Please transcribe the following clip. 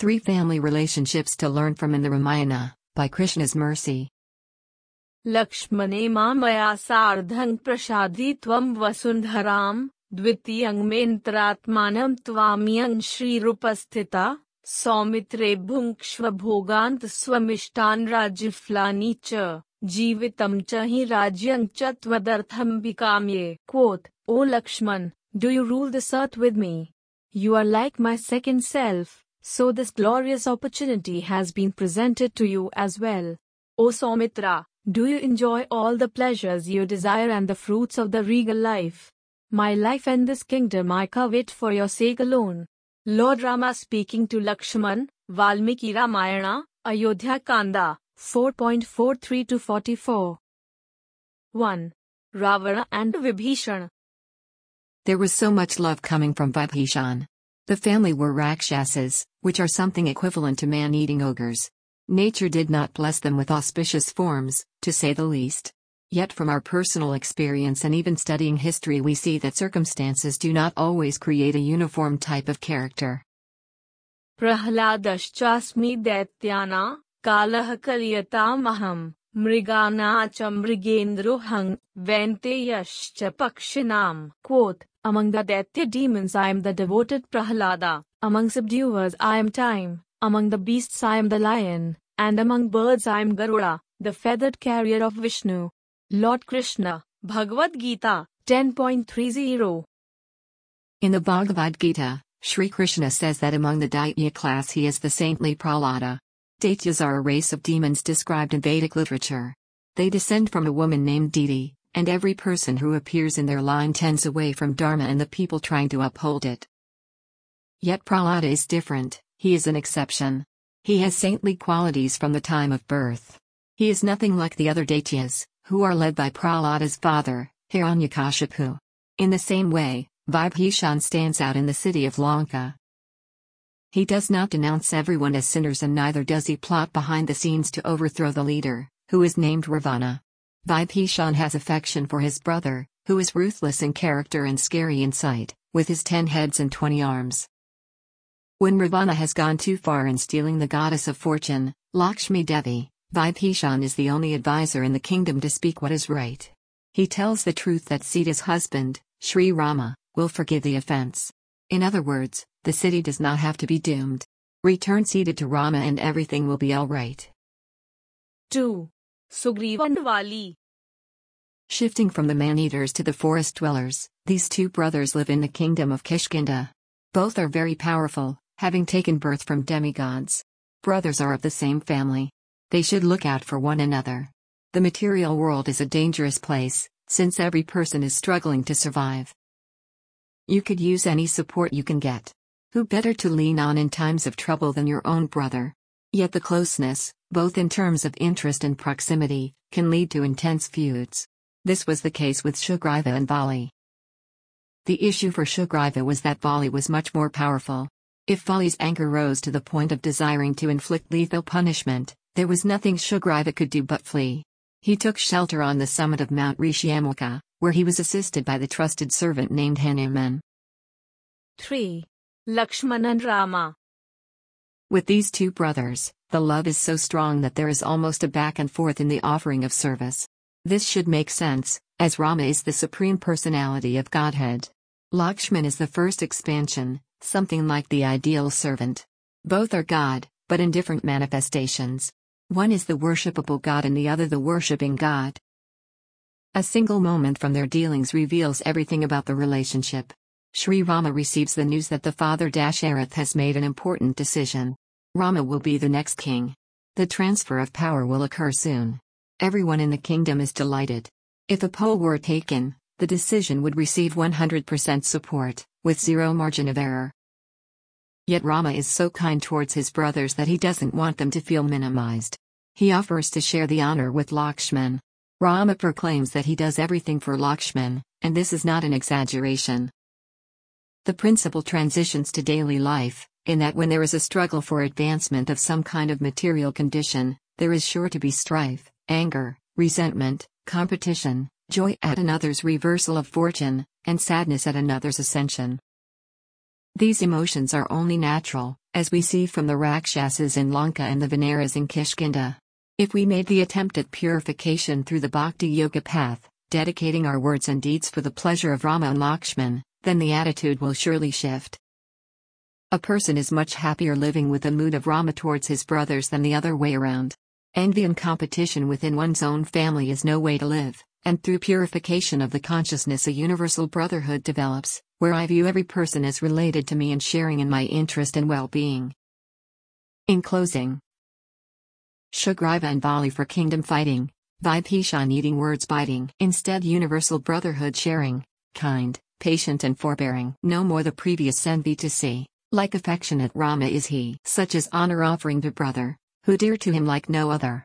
3 family relationships to learn from in the Ramayana, by Krishna's mercy. लक्ष्मणे मया सार्धं प्रसादित्वं वसुन्धरां द्वितीयं मेऽन्तरात्मानं त्वाम्यं श्रीरूपस्थिता सौमित्रे भुङ्क्ष्व भोगान्त स्वमिष्टान् राज्यफलानि च जीवितं च हि राज्यं च त्वदर्थं विकाम्ये. Quote, O Lakshman, do you rule this earth with me? You are like my second self, so this glorious opportunity has been presented to you as well. O Saumitra, do you enjoy all the pleasures you desire and the fruits of the regal life? My life and this kingdom I covet for your sake alone. Lord Rama speaking to Lakshman, Valmiki Ramayana, Ayodhya Kanda, 4.43-44. 1. Ravana and Vibhishan. There was so much love coming from Vibhishan. The family were Rakshasas, which are something equivalent to man-eating ogres. Nature did not bless them with auspicious forms, to say the least. Yet from our personal experience and even studying history we see that circumstances do not always create a uniform type of character. Prahladashchasmi daityana, kalah kalyatamaham, mrigana cha mrigendrohang, venteyascha pakshinam. Quote, among the Daitya demons I am the devoted Prahlada, among subduers I am Time, among the beasts I am the lion, and among birds I am Garuda, the feathered carrier of Vishnu. Lord Krishna, Bhagavad Gita, 10.30. In the Bhagavad Gita, Sri Krishna says that among the Daitya class he is the saintly Prahlada. Daityas are a race of demons described in Vedic literature. They descend from a woman named Diti, and every person who appears in their line tends away from Dharma and the people trying to uphold it. Yet Prahlada is different, he is an exception. He has saintly qualities from the time of birth. He is nothing like the other Daityas, who are led by Prahlada's father, Hiranyakashipu. In the same way, Vibhishan stands out in the city of Lanka. He does not denounce everyone as sinners and neither does he plot behind the scenes to overthrow the leader, who is named Ravana. Vibhishan has affection for his brother, who is ruthless in character and scary in sight, with his 10 heads and 20 arms. When Ravana has gone too far in stealing the goddess of fortune, Lakshmi Devi, Vibhishan is the only advisor in the kingdom to speak what is right. He tells the truth that Sita's husband, Sri Rama, will forgive the offense. In other words, the city does not have to be doomed. Return Sita to Rama and everything will be alright. 2. Sugriva and Vali. Shifting from the man-eaters to the forest dwellers, these 2 brothers live in the kingdom of Kishkinda. Both are very powerful, having taken birth from demigods. Brothers are of the same family. They should look out for one another. The material world is a dangerous place, since every person is struggling to survive. You could use any support you can get. Who better to lean on in times of trouble than your own brother? Yet the closeness, both in terms of interest and proximity, can lead to intense feuds. This was the case with Sugriva and Vali. The issue for Sugriva was that Vali was much more powerful. If Vali's anger rose to the point of desiring to inflict lethal punishment, there was nothing Sugriva could do but flee. He took shelter on the summit of Mount Rishyamukha, where he was assisted by the trusted servant named Hanuman. 3. Lakshman and Rama. With these 2 brothers, the love is so strong that there is almost a back and forth in the offering of service. This should make sense, as Rama is the supreme personality of Godhead. Lakshman is the first expansion, something like the ideal servant. Both are God, but in different manifestations. One is the worshipable God and the other the worshipping God. A single moment from their dealings reveals everything about the relationship. Sri Rama receives the news that the father Dasharatha has made an important decision. Rama will be the next king. The transfer of power will occur soon. Everyone in the kingdom is delighted. If a poll were taken, the decision would receive 100% support, with zero margin of error. Yet Rama is so kind towards his brothers that he doesn't want them to feel minimized. He offers to share the honor with Lakshman. Rama proclaims that he does everything for Lakshman, and this is not an exaggeration. The principle transitions to daily life, in that when there is a struggle for advancement of some kind of material condition, there is sure to be strife, anger, resentment, competition, joy at another's reversal of fortune, and sadness at another's ascension. These emotions are only natural, as we see from the Rakshasas in Lanka and the Vaneras in Kishkinda. If we made the attempt at purification through the Bhakti Yoga path, dedicating our words and deeds for the pleasure of Rama and Lakshman, then the attitude will surely shift. A person is much happier living with the mood of Rama towards his brothers than the other way around. Envy and competition within one's own family is no way to live, and through purification of the consciousness a universal brotherhood develops, where I view every person as related to me and sharing in my interest and well-being. In closing, Sugriva and Bali for kingdom fighting, Vibhishan eating words biting. Instead universal brotherhood sharing, kind, patient and forbearing. No more the previous envy to see, like affectionate Rama is he. Such as honor offering to brother, who dear to him like no other.